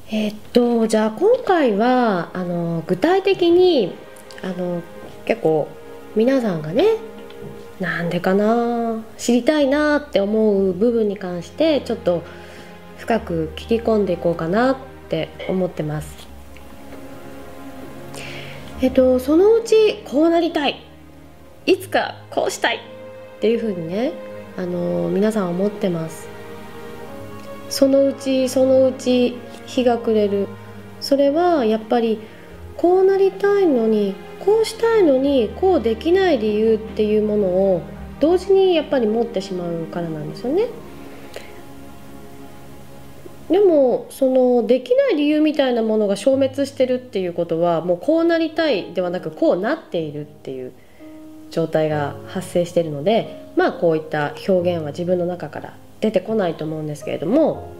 じゃあ今回は具体的に結構皆さんがね、なんでかな、知りたいなって思う部分に関してちょっと深く聞き込んでいこうかなって思ってます。そのうちこうなりたい、いつかこうしたいっていう風にね、皆さん思ってます。そのうち日が暮れる。それはやっぱりこうなりたいのに、こうしたいのにこうできない理由っていうものを同時にやっぱり持ってしまうからなんですよね。でもそのできない理由みたいなものが消滅してるっていうことは、もうこうなりたいではなくこうなっているっていう状態が発生しているので、こういった表現は自分の中から出てこないと思うんですけれども、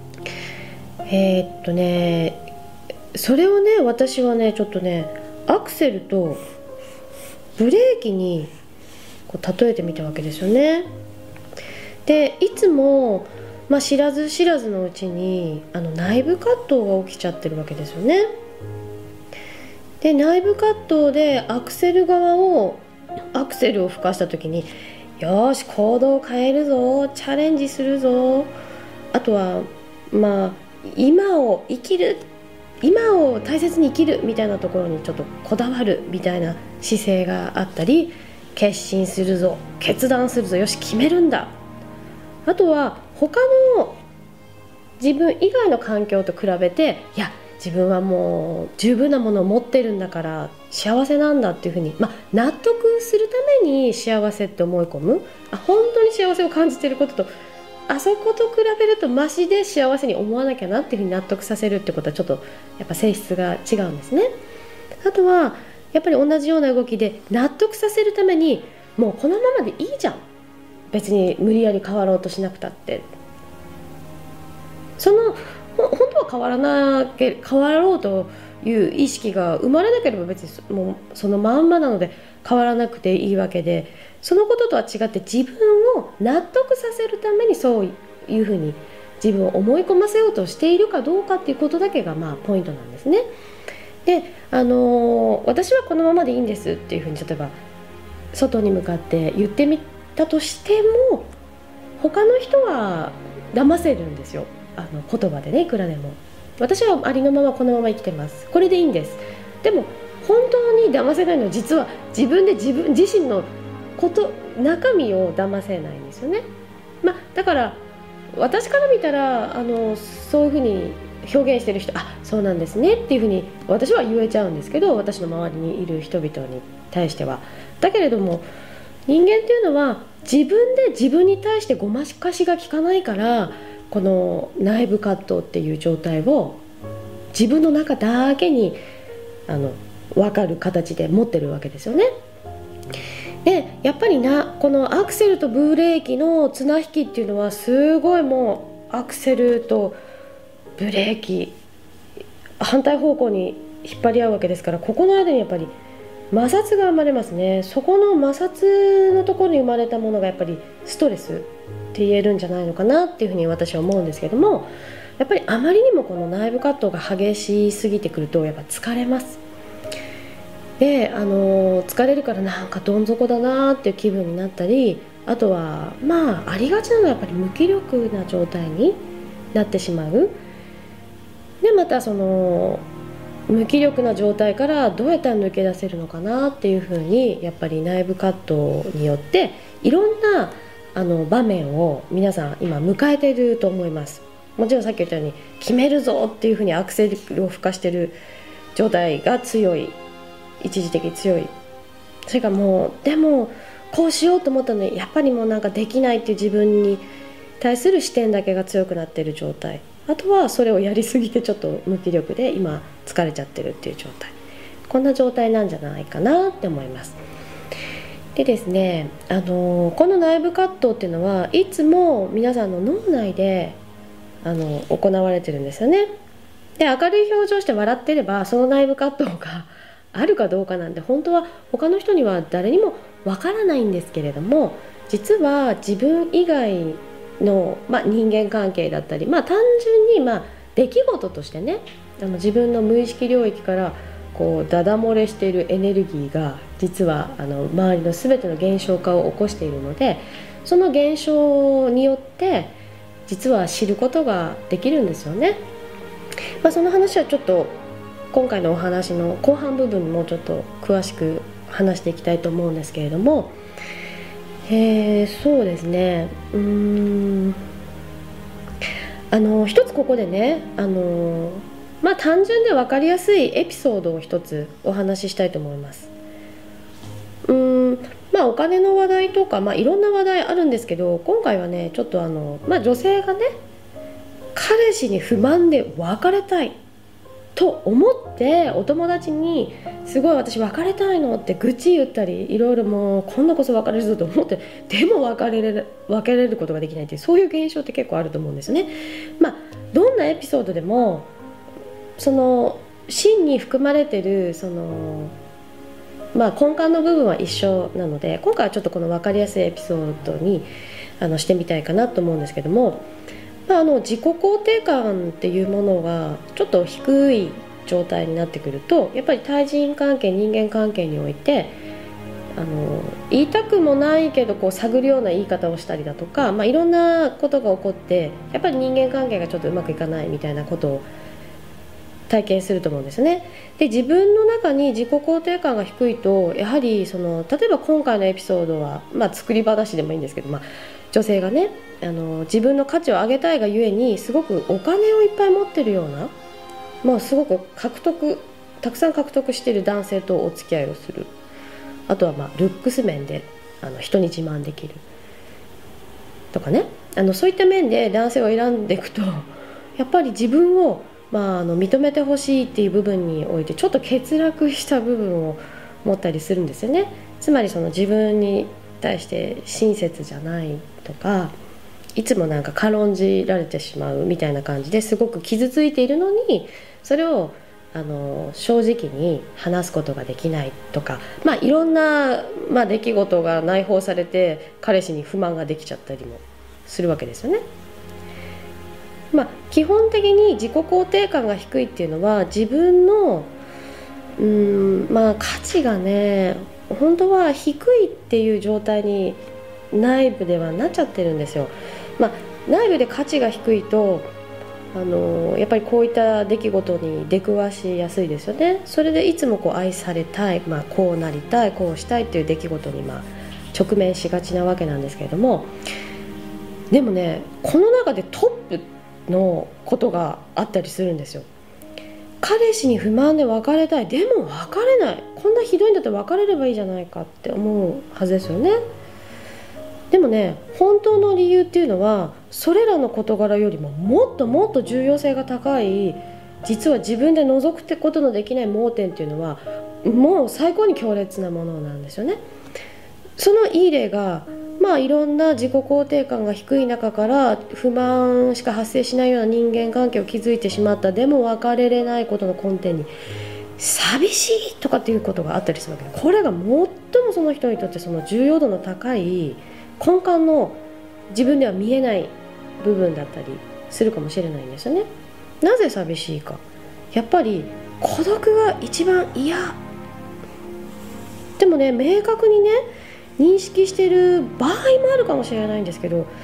それをね、私はねちょっとねアクセルとブレーキにこう例えてみたわけですよね。でいつも、知らず知らずのうちに内部葛藤が起きちゃってるわけですよね。で内部葛藤でアクセルを吹かした時に、よし行動を変えるぞ、チャレンジするぞ、あとは今を大切に生きるみたいなところにちょっとこだわるみたいな姿勢があったり、決心するぞ、決断するぞ、よし決めるんだ。あとは他の自分以外の環境と比べて、いや自分はもう十分なものを持ってるんだから幸せなんだっていうふうに、納得するために幸せって思い込む、本当に幸せを感じていることとあそこと比べるとマシで幸せに思わなきゃなっていうふうに納得させるってことはちょっとやっぱ性質が違うんですね。あとはやっぱり同じような動きで納得させるために、もうこのままでいいじゃん、別に無理やり変わろうとしなくたって、本当は変わろうという意識が生まれなければ別にもうそのまんまなので変わらなくていいわけで、そのこととは違って自分を納得させるためにそういうふうに自分を思い込ませようとしているかどうかっていうことだけがポイントなんですね。で、私はこのままでいいんですっていうふうに例えば外に向かって言ってみたとしても、他の人は騙せるんですよ。言葉でね、いくらでも私はありのままこのまま生きてます、これでいいんです。でも本当に騙せないのは実は自分自身の中身を騙せないんですよね。だから私から見たらそういうふうに表現してる人、そうなんですねっていうふうに私は言えちゃうんですけど、私の周りにいる人々に対しては。だけれども人間っていうのは自分で自分に対してごまかしが効かないから、この内部葛藤っていう状態を自分の中だけに分かる形で持ってるわけですよね。でやっぱりこのアクセルとブレーキの綱引きっていうのはすごい、もうアクセルとブレーキ反対方向に引っ張り合うわけですから、ここの間にやっぱり摩擦が生まれますね。そこの摩擦のところに生まれたものがやっぱりストレスって言えるんじゃないのかなっていうふうに私は思うんですけども、やっぱりあまりにもこの内部葛藤が激しすぎてくるとやっぱ疲れます。で疲れるからなんかどん底だなっていう気分になったり、あとはありがちなのはやっぱり無気力な状態になってしまう。でまたその無気力な状態からどうやったら抜け出せるのかなっていうふうに、やっぱり内部葛藤によっていろんな場面を皆さん今迎えていると思います。もちろんさっき言ったように決めるぞっていうふうにアクセルを吹かしている状態が強い、一時的に強い。それからでもこうしようと思ったのにやっぱりもうなんかできないっていう自分に対する視点だけが強くなっている状態、あとはそれをやりすぎてちょっと無気力で今疲れちゃってるっていう状態、こんな状態なんじゃないかなって思います。でですね、この内部葛藤っていうのはいつも皆さんの脳内で行われてるんですよね。で明るい表情して笑ってればその内部葛藤があるかどうかなんて本当は他の人には誰にもわからないんですけれども、実は自分以外の、人間関係だったり、単純に出来事としてね、自分の無意識領域からこうダダ漏れしているエネルギーが実は周りの全ての現象化を起こしているので、その現象によって実は知ることができるんですよね。その話はちょっと今回のお話の後半部分もちょっと詳しく話していきたいと思うんですけれども、そうですね、一つここでね、単純で分かりやすいエピソードを一つお話ししたいと思います。お金の話題とか、いろんな話題あるんですけど、今回はねちょっと女性がね彼氏に不満で別れたいと思ってお友達にすごい私別れたいのって愚痴言ったり、いろいろもう今度こそ別れるぞと思って、でも別れることができないっていう、そういう現象って結構あると思うんですね。どんなエピソードでもその真に含まれてるその根幹の部分は一緒なので、今回はちょっとこの分かりやすいエピソードにしてみたいかなと思うんですけども、自己肯定感っていうものがちょっと低い状態になってくると、やっぱり対人関係、人間関係において言いたくもないけどこう探るような言い方をしたりだとか、いろんなことが起こってやっぱり人間関係がちょっとうまくいかないみたいなことを体験すると思うんですね。で、自分の中に自己肯定感が低いと、やはり例えば今回のエピソードは、作り話でもいいんですけど、女性がね自分の価値を上げたいがゆえにすごくお金をいっぱい持ってるような、すごくたくさん獲得している男性とお付き合いをする。あとはルックス面で人に自慢できるとかね、そういった面で男性を選んでいくと、やっぱり自分を認めてほしいっていう部分においてちょっと欠落した部分を持ったりするんですよね。つまり自分に対して親切じゃないとか、いつも軽んじられてしまうみたいな感じですごく傷ついているのに、それを正直に話すことができないとか、いろんな、出来事が内包されて彼氏に不満ができちゃったりもするわけですよね。基本的に自己肯定感が低いっていうのは自分の価値がね本当は低いっていう状態に内部ではなっちゃってるんですよ。内部で価値が低いとやっぱりこういった出来事に出くわしやすいですよね。それでいつも愛されたい、こうなりたい、こうしたいっていう出来事に直面しがちなわけなんですけれども、でもねこの中でトップのことがあったりするんですよ。彼氏に不満で別れたい、でも別れない、こんなひどいんだったら別れればいいじゃないかって思うはずですよね。でもね本当の理由っていうのはそれらの事柄よりももっともっと重要性が高い、実は自分で覗くことのできない盲点っていうのはもう最高に強烈なものなんですよね。そのいい例がいろんな自己肯定感が低い中から不満しか発生しないような人間関係を築いてしまった、でも別れれないことの根底に寂しいとかっていうことがあったりするわけで、これが最もその人にとってその重要度の高い根幹の自分では見えない部分だったりするかもしれないんですよね。なぜ寂しいか、やっぱり孤独が一番嫌。でもね明確にね認識している場合もあるかもしれないんですけど、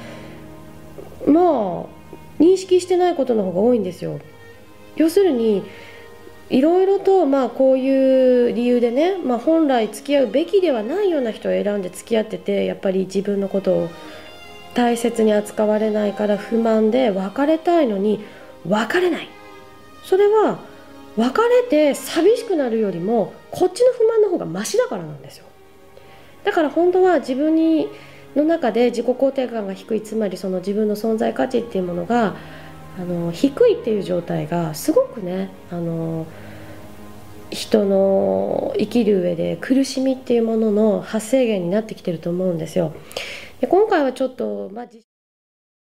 認識してないことの方が多いんですよ。要するにいろいろとこういう理由でね、本来付き合うべきではないような人を選んで付き合ってて、やっぱり自分のことを大切に扱われないから不満で別れたいのに別れない。それは別れて寂しくなるよりもこっちの不満の方がマシだからなんですよ。だから本当は自分の中で自己肯定感が低い、つまりその自分の存在価値っていうものが低いっていう状態がすごくね人の生きる上で苦しみっていうものの発生源になってきてると思うんですよ。で今回はちょっと